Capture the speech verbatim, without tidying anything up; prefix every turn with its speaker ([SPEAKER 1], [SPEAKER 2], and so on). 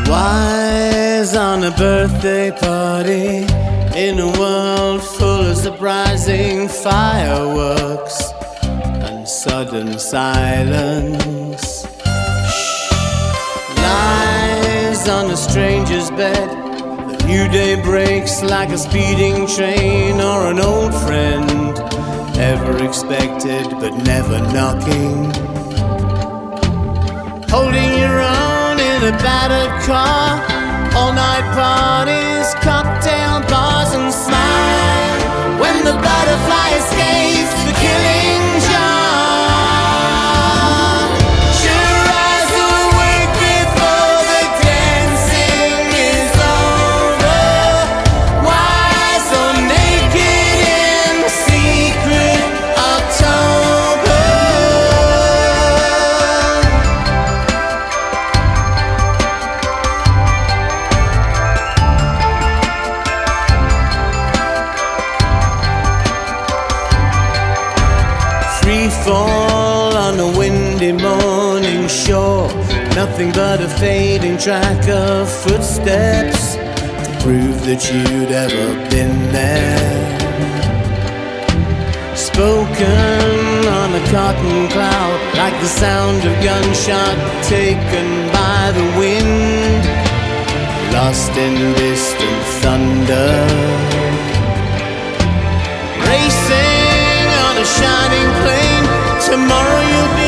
[SPEAKER 1] Wise on a birthday party in a world full of surprising fireworks and sudden silence. Shh. Lies on a stranger's bed. The new day breaks like a speeding train or an old friend, ever expected but never knocking. Holding your own in a battered car, all-night parties, cocktail bars and smile when the butterfly escapes the killing jar. Your eyes awake before the dancing is over. Why so naked in secret October? Free fall on a windy morning shore, nothing but a fading track of footsteps to prove that you'd ever been there. Spoken on a cotton cloud, like the sound of gunshot taken by the wind, lost in distant thunder. Racing on a shining plane, tomorrow you'll be